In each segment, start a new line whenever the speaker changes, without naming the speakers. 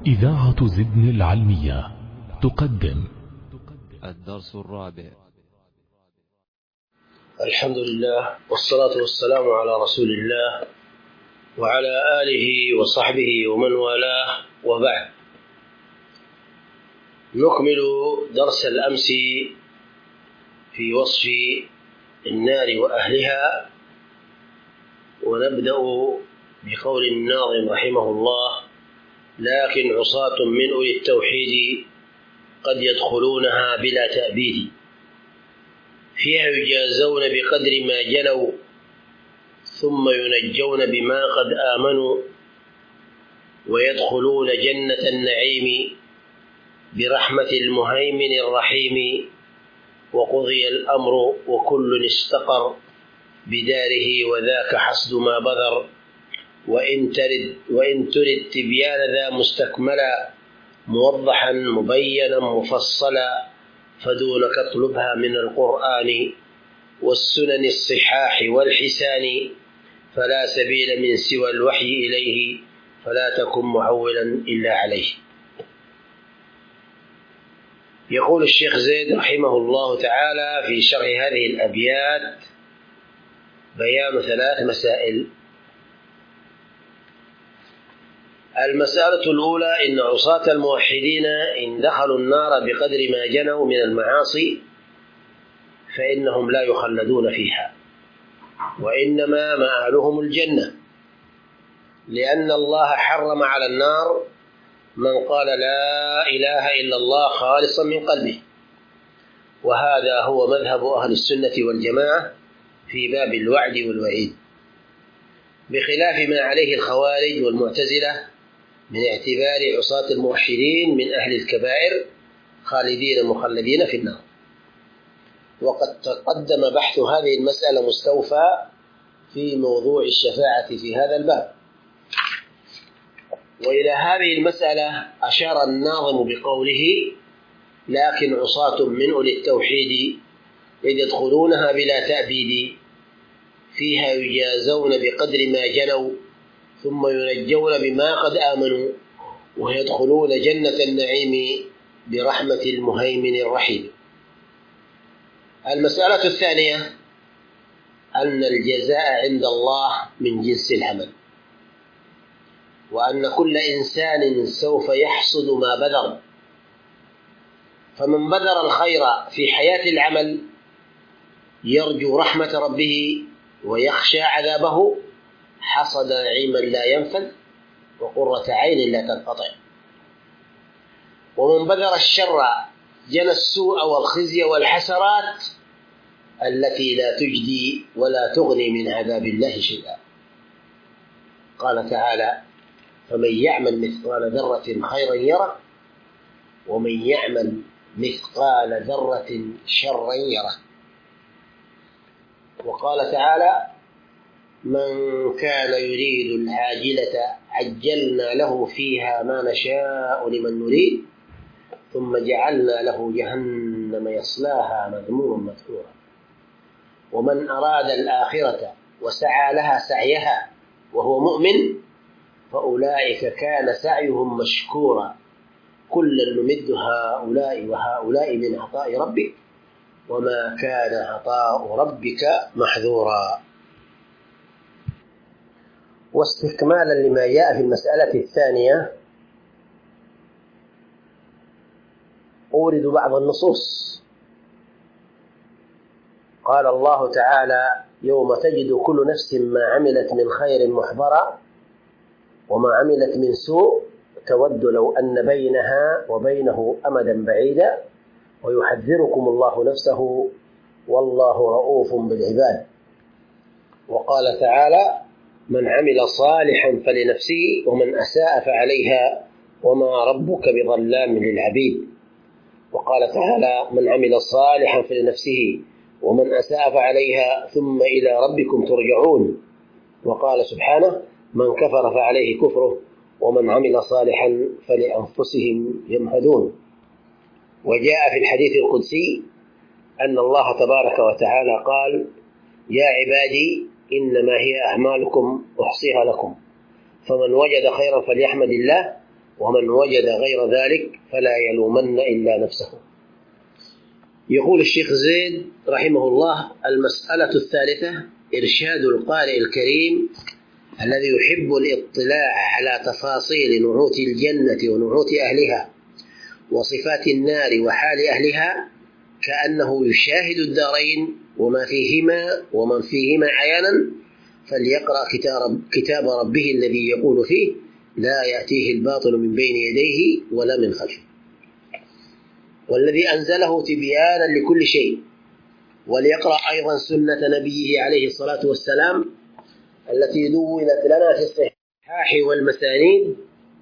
إذاعة زدن العلمية تقدم
الدرس الرابع.
الحمد لله والصلاة والسلام على رسول الله وعلى آله وصحبه ومن والاه، وبعد. نكمل درس الأمس في وصف النار وأهلها، ونبدأ بقول الناظم رحمه الله: لكن عصاة من أولي التوحيد قد يدخلونها بلا تأبيد، فيها يجازون بقدر ما جنوا ثم ينجون بما قد آمنوا، ويدخلون جنة النعيم برحمة المهيمن الرحيم، وقضي الأمر وكل استقر بداره وذاك حسد ما بذر، وإن ترد تبيان ذا مستكملا موضحا مبينا مفصلا، فدونك اطلبها من القرآن والسنن الصحاح والحسان، فلا سبيل من سوى الوحي إليه، فلا تكن معولا إلا عليه. يقول الشيخ زيد رحمه الله تعالى في شرح هذه الأبيات بيان 3 مسائل. المسألة الأولى: إن عصاة الموحدين إن دخلوا النار بقدر ما جنوا من المعاصي فإنهم لا يخلدون فيها، وإنما مآلهم الجنة، لأن الله حرم على النار من قال لا إله إلا الله خالصا من قلبه، وهذا هو مذهب أهل السنة والجماعة في باب الوعد والوعيد، بخلاف ما عليه الخوارج والمعتزلة من اعتبار عصاة الموحدين من أهل الكبائر خالدين مخلدين في النار. وقد تقدم بحث هذه المسألة مستوفى في موضوع الشفاعة في هذا الباب. وإلى هذه المسألة أشار الناظم بقوله: لكن عصاة من أولي التوحيد إذ يدخلونها بلا تأبيد، فيها يجازون بقدر ما جنوا ثم ينجون بما قد آمنوا، ويدخلون جنة النعيم برحمة المهيمن الرحيم. المسألة الثانية: أن الجزاء عند الله من جنس العمل، وأن كل إنسان سوف يحصد ما بذر، فمن بذر الخير في حياة العمل يرجو رحمة ربه ويخشى عذابه حصد نعيما لا ينفذ وقرة عين لا تنقطع، ومن بذر الشر جنى السوء والخزي والحسرات التي لا تجدي ولا تغني من عذاب الله شيئا. قال تعالى: فمن يعمل مثقال ذرة خيرا يره، ومن يعمل مثقال ذرة شرا يره. وقال تعالى: من كان يريد العاجلة عجلنا له فيها ما نشاء لمن نريد ثم جعلنا له جهنم يصلاها مذموما مدحورا. ومن أراد الآخرة وسعى لها سعيها وهو مؤمن فأولئك كان سعيهم مشكورا، كلا نمد هؤلاء وهؤلاء من عطاء ربك وما كان عطاء ربك محذورا. واستكمالا لما جاء في المسألة الثانية أورد بعض النصوص. قال الله تعالى: يوم تجد كل نفس ما عملت من خير محضرا وما عملت من سوء تود لو أن بينها وبينه أمدا بعيدا ويحذركم الله نفسه والله رؤوف بالعباد. وقال تعالى: من عمل صالحا فلنفسه ومن أساء فعليها وما ربك بظلام للعبيد. وقال تعالى: من عمل صالحا فلنفسه ومن أساء فعليها ثم إلى ربكم ترجعون. وقال سبحانه: من كفر فعليه كفره ومن عمل صالحا فلأنفسهم يمهدون. وجاء في الحديث القدسي أن الله تبارك وتعالى قال: يا عبادي إنما هي أعمالكم أحصيها لكم، فمن وجد خيرا فليحمد الله ومن وجد غير ذلك فلا يلومن إلا نفسه. يقول الشيخ زيد رحمه الله: المسألة الثالثة إرشاد القارئ الكريم الذي يحب الاطلاع على تفاصيل نعوت الجنة ونعوت أهلها وصفات النار وحال أهلها كأنه يشاهد الدارين وما فيهما ومن فيهما عيانا، فليقرأ كتاب ربه الذي يقول فيه: لا يأتيه الباطل من بين يديه ولا من خلفه، والذي أنزله تبيانا لكل شيء. وليقرأ أيضا سنة نبيه عليه الصلاة والسلام التي دونت لنا في الصحاح والمسانيد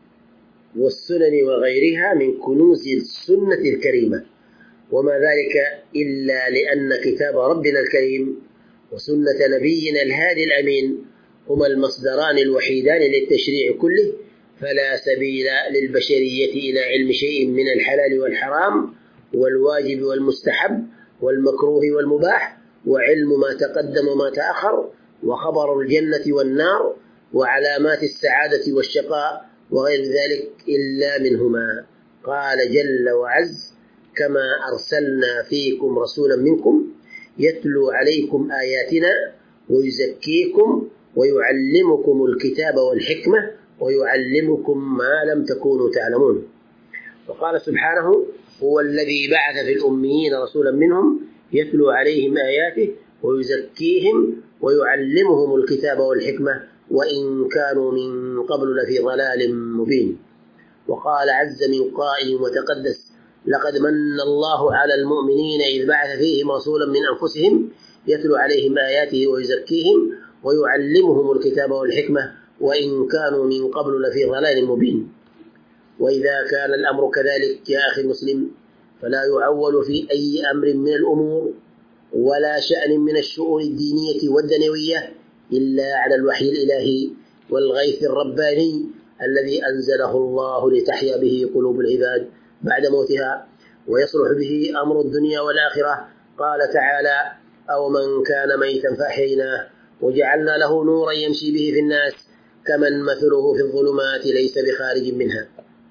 والسنن وغيرها من كنوز السنة الكريمة، وما ذلك إلا لأن كتاب ربنا الكريم وسنة نبينا الهادي الأمين هما المصدران الوحيدان للتشريع كله، فلا سبيل للبشرية إلى علم شيء من الحلال والحرام والواجب والمستحب والمكروه والمباح، وعلم ما تقدم وما تأخر، وخبر الجنة والنار، وعلامات السعادة والشقاء وغير ذلك إلا منهما. قال جل وعز: كما أرسلنا فيكم رسولا منكم يتلو عليكم آياتنا ويزكيكم ويعلمكم الكتاب والحكمة ويعلمكم ما لم تكونوا تعلمون. وقال سبحانه: هو الذي بعث في الأميين رسولا منهم يتلو عليهم آياته ويزكيهم ويعلمهم الكتاب والحكمة وإن كانوا من قبل لفي ضلال مبين. وقال عز من قائل وتقدس: لقد من الله على المؤمنين إذ بعث فيهم رسولا من أنفسهم يتلو عليهم آياته ويزكيهم ويعلمهم الكتاب والحكمة وإن كانوا من قبل لفي ضلال مبين. وإذا كان الأمر كذلك يا أخي المسلم فلا يعول في أي أمر من الأمور ولا شأن من الشؤون الدينية والدنيوية إلا على الوحي الإلهي والغيث الرباني الذي أنزله الله لتحيا به قلوب العباد بعد موتها ويصلح به أمر الدنيا والآخرة. قال تعالى: أو من كان ميتا فأحييناه وجعلنا له نورا يمشي به في الناس كمن مثله في الظلمات ليس بخارج منها.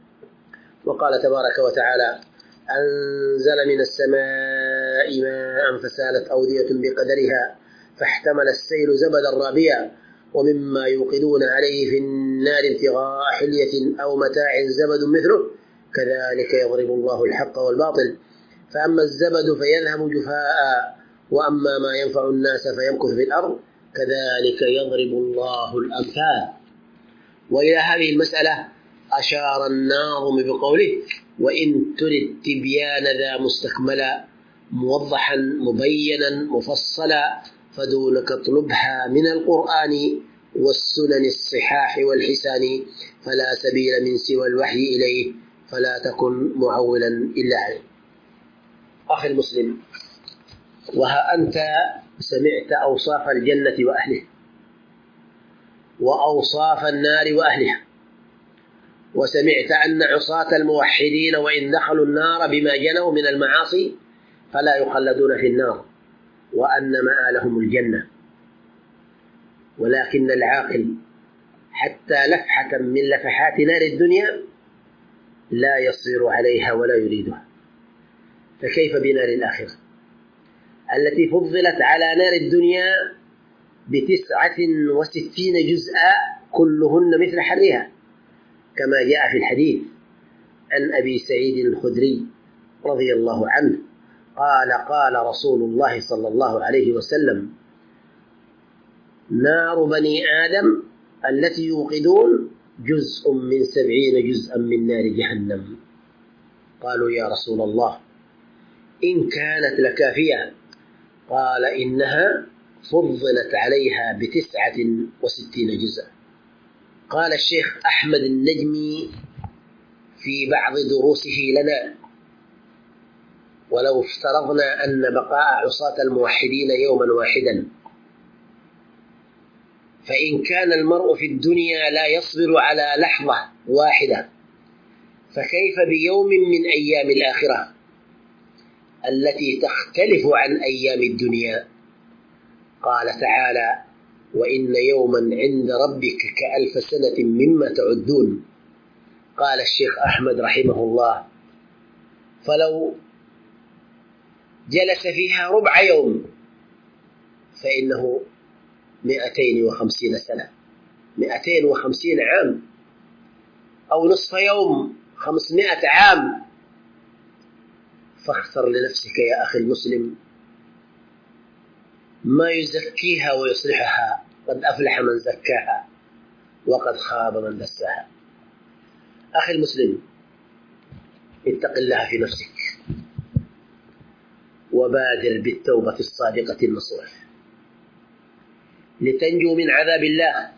وقال تبارك وتعالى: أنزل من السماء ماء فسالت أودية بقدرها فاحتمل السيل زبدا رابيا ومما يوقدون عليه في النار ابتغاء حلية أو متاع زبد مثله كذلك يضرب الله الحق والباطل فأما الزبد فيذهب جفاء وأما ما ينفع الناس فيمكث في الأرض كذلك يضرب الله الأمثال. وإلى هذه المسألة أشار الناظم بقوله: وإن ترد تبيان ذا مستكملا موضحا مبينا مفصلا فدونك اطلبها من القرآن والسنن الصحاح والحسان فلا سبيل من سوى الوحي إليه فلا تكن معولا إلا عليه. أخي المسلم، وها أنت سمعت أوصاف الجنة وأهلها وأوصاف النار وأهلها، وسمعت أن عصاة الموحدين وإن دخلوا النار بما جنوا من المعاصي فلا يخلدون في النار وأن مآلهم الجنة. ولكن العاقل حتى لفحة من لفحات نار الدنيا لا يصبر عليها ولا يريدها، فكيف بنار الآخرة التي فضلت على نار الدنيا ب69 جزءا كلهن مثل حرها، كما جاء في الحديث عن أبي سعيد الخدري رضي الله عنه قال: قال رسول الله صلى الله عليه وسلم: نار بني آدم التي يوقدون جزء من 70 جزءا من نار جهنم. قالوا: يا رسول الله إن كانت لكافية؟ قال: إنها فضلت عليها ب69 جزءا. قال الشيخ أحمد النجمي في بعض دروسه لنا: ولو افترضنا أن بقاء عصاة الموحدين يوما واحدا فإن كان المرء في الدنيا لا يصبر على لحظة واحدة فكيف بيوم من أيام الآخرة التي تختلف عن أيام الدنيا؟ قال تعالى: وإن يوما عند ربك ك1000 سنة مما تعدون. قال الشيخ أحمد رحمه الله: فلو جلس فيها ربع يوم فإنه 250 سنة، 250 عام، أو نصف يوم 500 عام. فاختر لنفسك يا أخي المسلم ما يزكيها ويصلحها، قد أفلح من زكاها وقد خاب من دساها. أخي المسلم، اتق الله في نفسك وبادر بالتوبة الصادقة النصوح لتنجو من عذاب الله،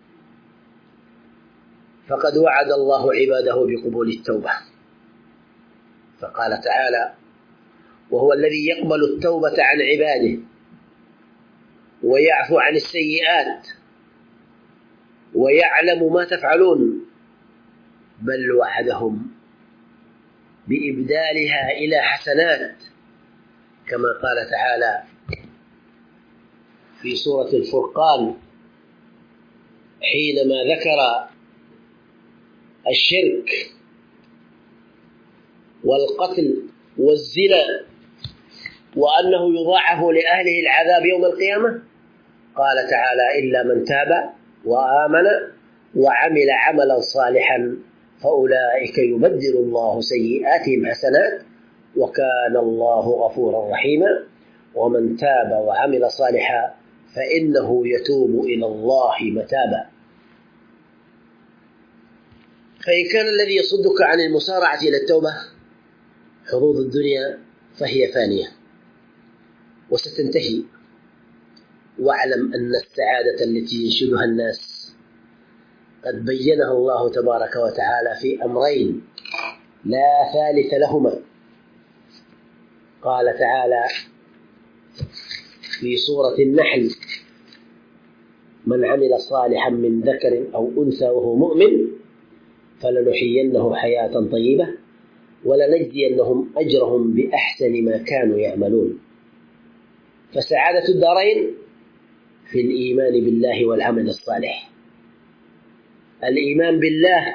فقد وعد الله عباده بقبول التوبة، فقال تعالى: وهو الذي يقبل التوبة عن عباده ويعفو عن السيئات ويعلم ما تفعلون، بل وعدهم بإبدالها إلى حسنات، كما قال تعالى في سورة الفرقان حينما ذكر الشرك والقتل والزنا وأنه يضاعف لأهله العذاب يوم القيامة، قال تعالى: إلا من تاب وآمن وعمل عملا صالحا فأولئك يبدل الله سيئاتهم حسنات وكان الله غفورا رحيما. ومن تاب وعمل صالحا فإنه يتوب إلى الله متابا. فإن كان الذي يصدك عن المسارعة إلى التوبة حظوظ الدنيا فهي فانية وستنتهي، واعلم أن السعادة التي ينشدها الناس قد بينها الله تبارك وتعالى في أمرين لا ثالث لهما. قال تعالى في سورة النحل: من عمل صالحا من ذكر أو أنثى وهو مؤمن فلنحيينه حياة طيبة ولنجزينهم أجرهم بأحسن ما كانوا يعملون. فسعادة الدارين في الإيمان بالله والعمل الصالح. الإيمان بالله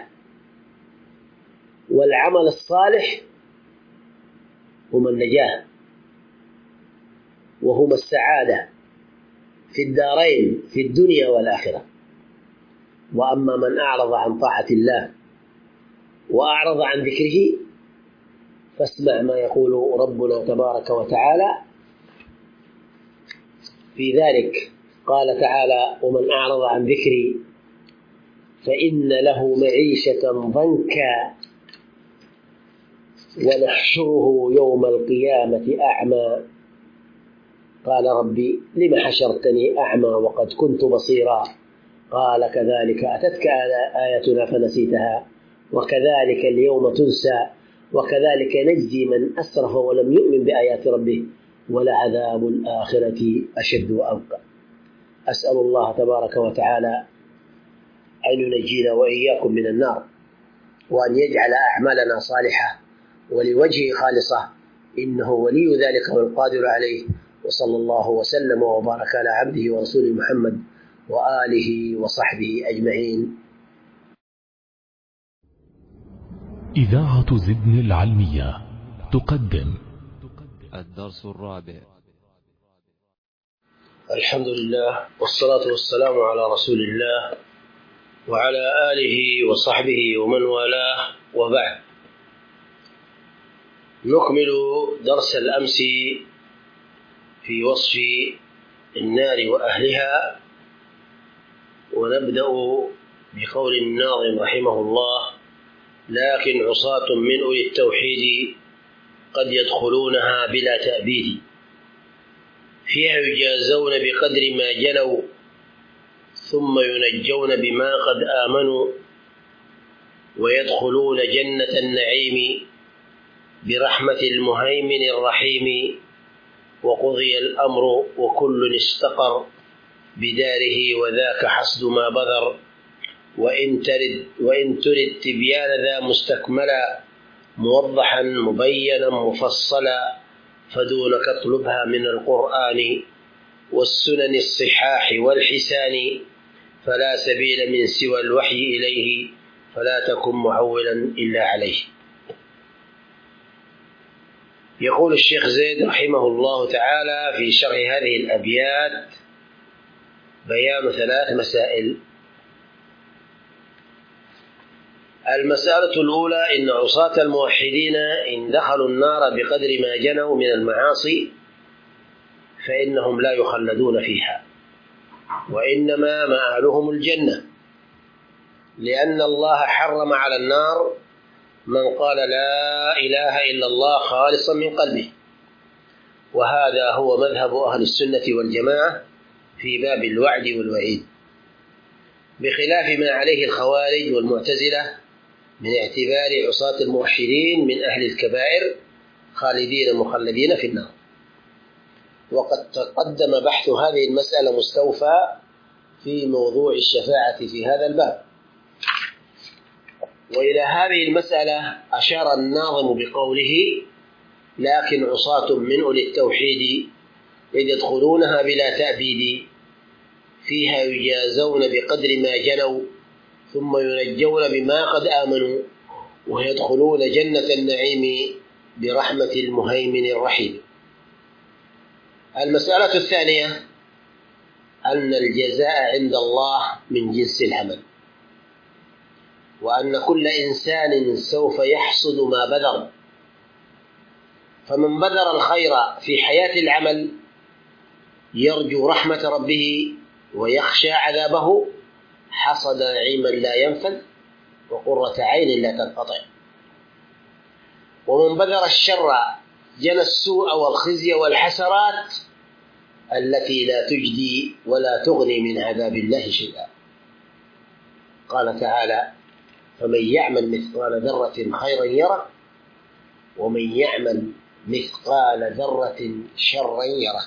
والعمل الصالح هما النجاة وهما السعادة في الدارين في الدنيا والآخرة. وأما من أعرض عن طاعة الله وأعرض عن ذكره فاسمع ما يقول ربنا تبارك وتعالى في ذلك. قال تعالى: ومن أعرض عن ذكري فإن له معيشة ضنكا ونحشره يوم القيامة أعمى. قال: ربي لم حشرتني أعمى وقد كنت بصيرا. قال: كذلك أتتك آياتنا فنسيتها وكذلك اليوم تنسى وكذلك نجزي من أسرف ولم يؤمن بآيات ربه ولعذاب الآخرة أشد وأبقى. أسأل الله تبارك وتعالى أن ينجينا وإياكم من النار، وأن يجعل أعمالنا صالحة ولوجهه خالصة، إنه ولي ذلك والقادر عليه. وصلى الله وسلم وبارك على عبده ورسوله محمد وآله وصحبه أجمعين.
إذاعة زدن العلمية تقدم
الدرس الرابع.
الحمد لله والصلاة والسلام على رسول الله وعلى آله وصحبه ومن والاه، وبعد. نكمل درس الأمس في وصف النار وأهلها، ونبدأ بقول الناظم رحمه الله: لكن عصاة من أولي التوحيد قد يدخلونها بلا تأبيد، فيها يجازون بقدر ما جنوا ثم ينجون بما قد آمنوا، ويدخلون جنة النعيم برحمة المهيمن الرحيم، وقضي الأمر وكل استقر بداره وذاك حسد ما بذر، وإن ترد تبيان ذا مستكملا موضحا مبينا مفصلا، فدونك اطلبها من القرآن والسنن الصحاح والحسان، فلا سبيل من سوى الوحي إليه، فلا تكن معولا إلا عليه. يقول الشيخ زيد رحمه الله تعالى في شرح هذه الأبيات بيان 3 مسائل. المسألة الأولى: إن عصاة الموحدين إن دخلوا النار بقدر ما جنوا من المعاصي فإنهم لا يخلدون فيها، وإنما مآلهم الجنة، لأن الله حرم على النار من قال لا إله إلا الله خالصا من قلبه، وهذا هو مذهب أهل السنة والجماعة في باب الوعد والوعيد، بخلاف ما عليه الخوارج والمعتزلة من اعتبار عصاة الموحدين من أهل الكبائر خالدين مخلدين في النار. وقد تقدم بحث هذه المسألة مستوفى في موضوع الشفاعة في هذا الباب. وإلى هذه المسألة أشار الناظم بقوله: لكن عصاة من أولي التوحيد إذ يدخلونها بلا تأبيد، فيها يجازون بقدر ما جنوا ثم ينجون بما قد آمنوا، ويدخلون جنة النعيم برحمة المهيمن الرحيم. المسألة الثانية: أن الجزاء عند الله من جنس العمل، وأن كل إنسان سوف يحصد ما بذر، فمن بذر الخير في حياة العمل يرجو رحمة ربه ويخشى عذابه حصد نعيما لا ينفذ وقرة عين لا تنقطع. ومن بذر الشر جنى السوء والخزي والحسرات التي لا تجدي ولا تغني من عذاب الله شيئا. قال تعالى: فمن يعمل مثقال ذرة خيرا يره، ومن يعمل مثقال ذرة شرا يره.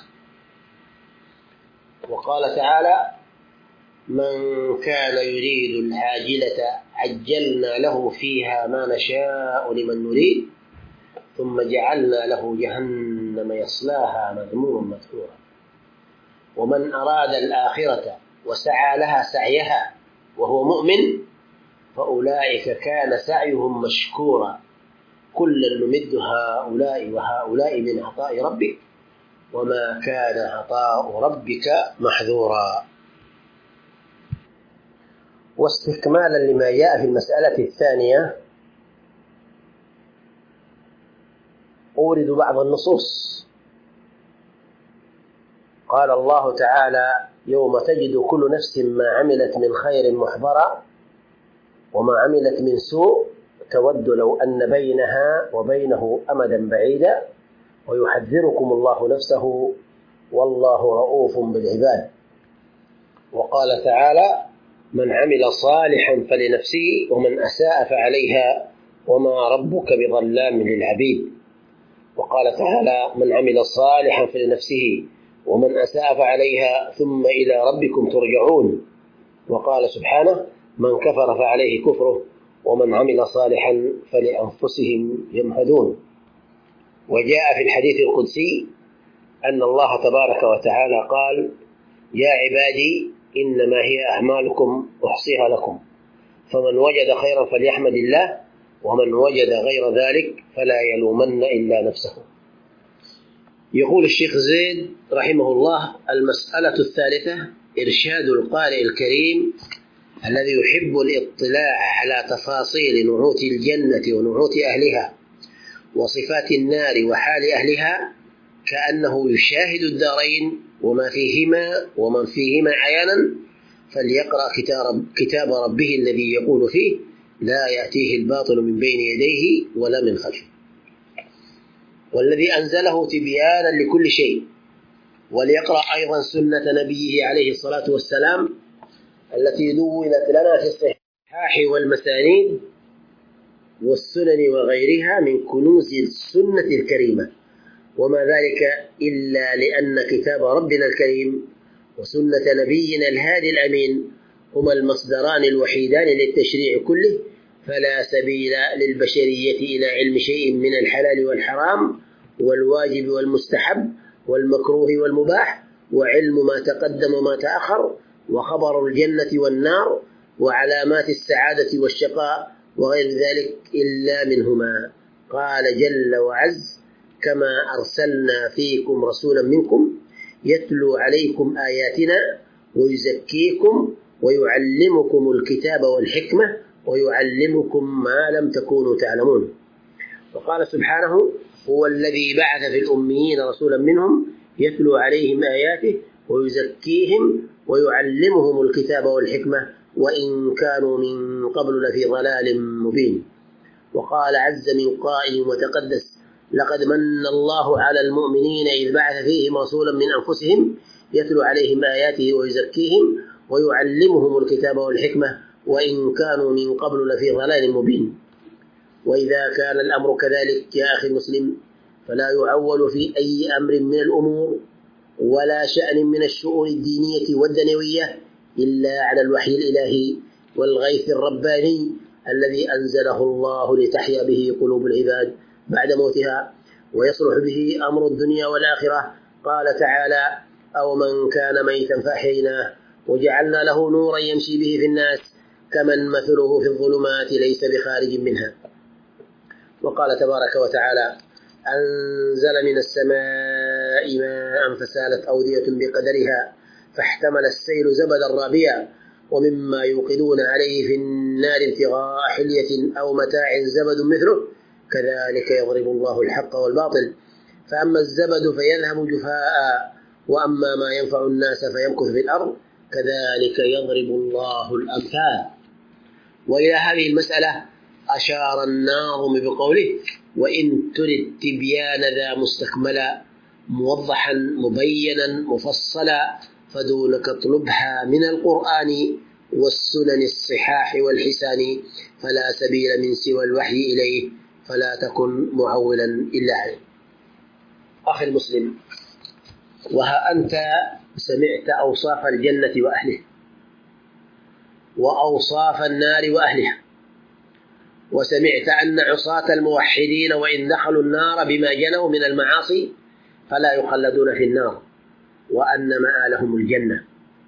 وقال تعالى: من كان يريد العاجلة عجلنا له فيها ما نشاء لمن نريد ثم جعلنا له جهنم يصلاها مذموما مدحورا. ومن أراد الآخرة وسعى لها سعيها وهو مؤمن فأولئك كان سعيهم مشكورا، كلا نمد هؤلاء وهؤلاء من عطاء ربك وما كان عطاء ربك محذورا. واستكمالا لما جاء في المسألة الثانية أورد بعض النصوص. قال الله تعالى: يوم تجد كل نفس ما عملت من خير محضرا وما عملت من سوء تود لو أن بينها وبينه أمدا بعيدا ويحذركم الله نفسه والله رؤوف بالعباد. وقال تعالى: من عمل صالحا فلنفسه ومن أساء فعليها وما ربك بظلام للعبيد. وقال تعالى: من عمل صالحا فلنفسه ومن أساء فعليها ثم إلى ربكم ترجعون. وقال سبحانه: من كفر فعليه كفره ومن عمل صالحا فلأنفسهم يمهدون. وجاء في الحديث القدسي أن الله تبارك وتعالى قال: يا عبادي إنما هي أعمالكم أحصيها لكم، فمن وجد خيرا فليحمد الله ومن وجد غير ذلك فلا يلومن إلا نفسه. يقول الشيخ زيد رحمه الله: المسألة الثالثة: إرشاد القارئ الكريم الذي يحب الاطلاع على تفاصيل نعوت الجنة ونعوت أهلها وصفات النار وحال أهلها كأنه يشاهد الدارين وما فيهما ومن فيهما عيانا، فليقرأ كتاب ربه الذي يقول فيه: لا يأتيه الباطل من بين يديه ولا من خلفه، والذي أنزله تبيانا لكل شيء. وليقرأ أيضا سنة نبيه عليه الصلاة والسلام التي دونت لنا في الصحاح والمسانيد والسنن وغيرها من كنوز السنة الكريمة، وما ذلك إلا لأن كتاب ربنا الكريم وسنة نبينا الهادي الأمين هما المصدران الوحيدان للتشريع كله، فلا سبيل للبشرية إلى علم شيء من الحلال والحرام والواجب والمستحب والمكروه والمباح، وعلم ما تقدم وما تأخر، وخبر الجنة والنار، وعلامات السعادة والشقاء وغير ذلك إلا منهما. قال جل وعز: كما أرسلنا فيكم رسولا منكم يتلو عليكم آياتنا ويزكيكم ويعلمكم الكتاب والحكمة ويعلمكم ما لم تكونوا تعلمون. وقال سبحانه: هو الذي بعث في الأميين رسولا منهم يتلو عليهم آياته ويزكيهم ويعلمهم الكتاب والحكمة وإن كانوا من قبل لفي ضلال مبين. وقال عز من قائل وتقدس: لقد من الله على المؤمنين إذ بعث فيهم رسولا من أنفسهم يتلو عليهم آياته ويزكيهم ويعلمهم الكتاب والحكمة وإن كانوا من قبل لفي ضلال مبين. وإذا كان الأمر كذلك يا أخي المسلم فلا يعول في أي أمر من الأمور ولا شأن من الشؤون الدينية والدنيوية إلا على الوحي الإلهي والغيث الرباني الذي أنزله الله لتحيا به قلوب العباد بعد موتها ويصلح به أمر الدنيا والآخرة. قال تعالى: أو من كان ميتا فأحييناه وجعلنا له نورا يمشي به في الناس كمن مثله في الظلمات ليس بخارج منها. وقال تبارك وتعالى: أنزل من السماء ماء فسالت أودية بقدرها فاحتمل السيل زبدا رابيا ومما يوقدون عليه في النار ابتغاء حلية أو متاع زبد مثله كذلك يضرب الله الحق والباطل فأما الزبد فيذهب جفاء وأما ما ينفع الناس فيمكث في الأرض كذلك يضرب الله الأمثال. وإلى هذه المسألة أشار الناظم بقوله: وإن ترد تبيان ذا مستكملا موضحا مبينا مفصلا فدونك اطلبها من القرآن والسنن الصحاح والحسان فلا سبيل من سوى الوحي إليه فلا تكن معولا إلا عليه. أخي المسلم، وها أنت سمعت أوصاف الجنة وأهله وأوصاف النار وأهلها، وسمعت أن عصاة الموحدين وإن دخلوا النار بما جنوا من المعاصي فلا يخلدون في النار وأن مآلهم الجنة.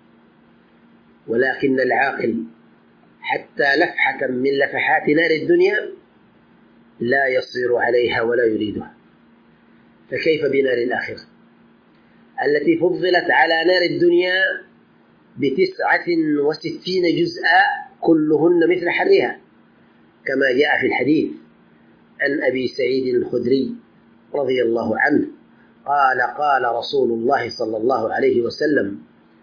ولكن العاقل حتى لفحة من لفحات نار الدنيا لا يصبر عليها ولا يريدها، فكيف بنار الآخرة التي فضلت على نار الدنيا ب69 جزءا كلهن مثل حرها كما جاء في الحديث عن أبي سعيد الخدري رضي الله عنه قال: قال رسول الله صلى الله عليه وسلم: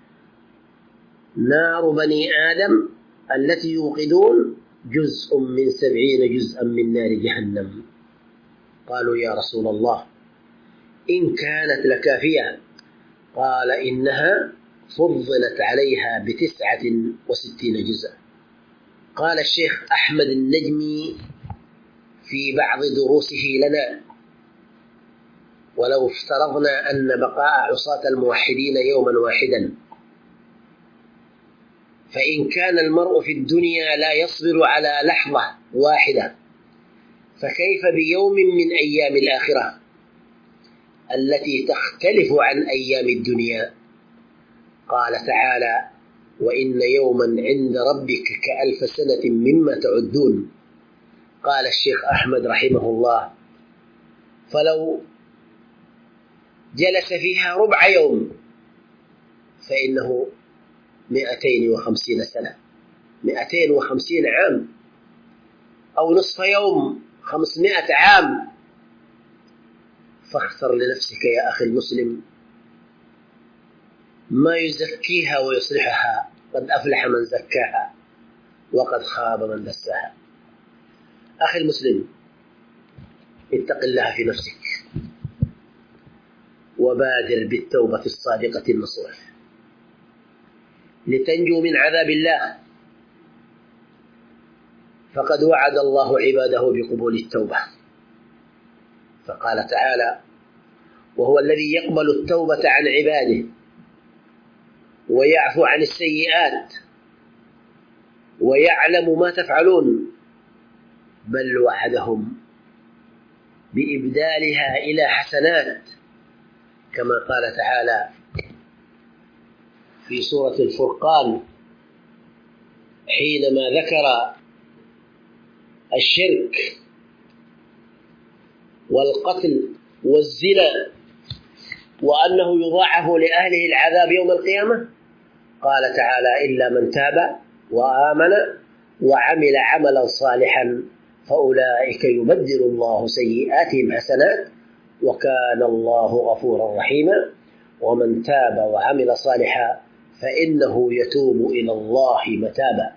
نار بني آدم التي يوقدون جزء من 70 جزءا من نار جهنم. قالوا: يا رسول الله إن كانت لكافية؟ قال: إنها فضلت عليها ب69 جزءا. قال الشيخ أحمد النجمي في بعض دروسه لنا: ولو افترضنا أن بقاء عصاة الموحدين يوما واحدا فإن كان المرء في الدنيا لا يصبر على لحظة واحدة فكيف بيوم من أيام الآخرة التي تختلف عن أيام الدنيا؟ قال تعالى: وإن يوما عند ربك كألف سنة مما تعدون. قال الشيخ أحمد رحمه الله: فلو جلس فيها ربع يوم فإنه 250 سنة، 250 عام، أو نصف يوم 500 عام. فاختر لنفسك يا أخي المسلم ما يزكيها ويصلحها، قد أفلح من زكاها وقد خاب من دساها. أخي المسلم، اتق الله في نفسك وبادر بالتوبة الصادقة النصوح لتنجو من عذاب الله، فقد وعد الله عباده بقبول التوبة، فقال تعالى: وهو الذي يقبل التوبة عن عباده ويعفو عن السيئات ويعلم ما تفعلون، بل وعدهم بإبدالها إلى حسنات كما قال تعالى في سورة الفرقان حينما ذكر الشرك والقتل والزنا وأنه يضاعف لأهله العذاب يوم القيامة، قال تعالى: إلا من تاب وآمن وعمل عملا صالحا فأولئك يبدل الله سيئاتهم حسنات وكان الله غفورا رحيما. ومن تاب وعمل صالحا فإنه يتوب إلى الله متابا.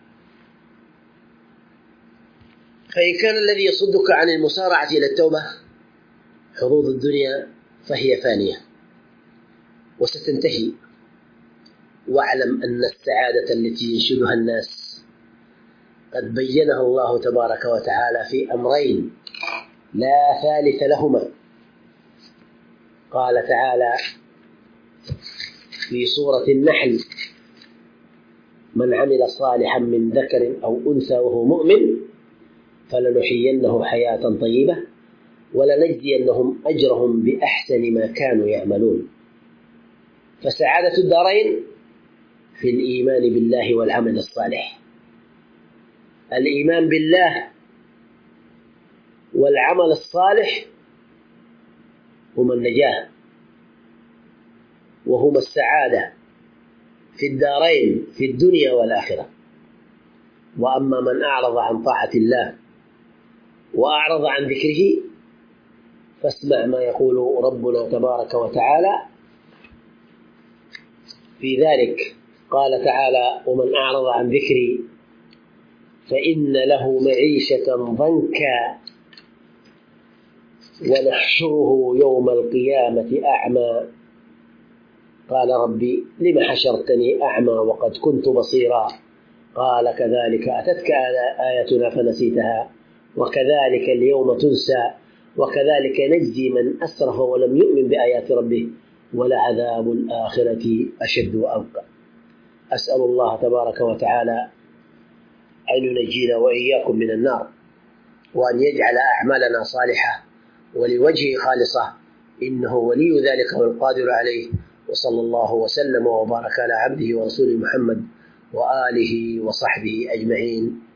فإن كان الذي يصدك عن المسارعة إلى التوبة حظوظ الدنيا فهي فانية وستنتهي. واعلم أن السعادة التي ينشدها الناس قد بينها الله تبارك وتعالى في أمرين لا ثالث لهما. قال تعالى في سورة النحل: من عمل صالحا من ذكر أو أنثى وهو مؤمن فلنحيينه حياة طيبة ولنجزينهم أجرهم بأحسن ما كانوا يعملون. فسعادة الدارين في الإيمان بالله والعمل الصالح. الإيمان بالله والعمل الصالح هما النجاة وهما السعادة في الدارين في الدنيا والآخرة. وأما من أعرض عن طاعة الله وأعرض عن ذكره فاسمع ما يقول ربنا تبارك وتعالى في ذلك. قال تعالى: ومن أعرض عن ذكري فإن له معيشة ضنكا ونحشره يوم القيامة أعمى. قال: ربي لم حشرتني أعمى وقد كنت بصيرا. قال: كذلك أتتك آياتنا فنسيتها وكذلك اليوم تنسى وكذلك نجزي من أسرف ولم يؤمن بآيات ربه ولعذاب الآخرة أشد وأبقى. أسأل الله تبارك وتعالى أن ينجينا وإياكم من النار وأن يجعل أعمالنا صالحة ولوجهه خالصة، إنه ولي ذلك والقادر عليه. وصلى الله وسلم وبارك على عبده ورسوله محمد وآله وصحبه أجمعين.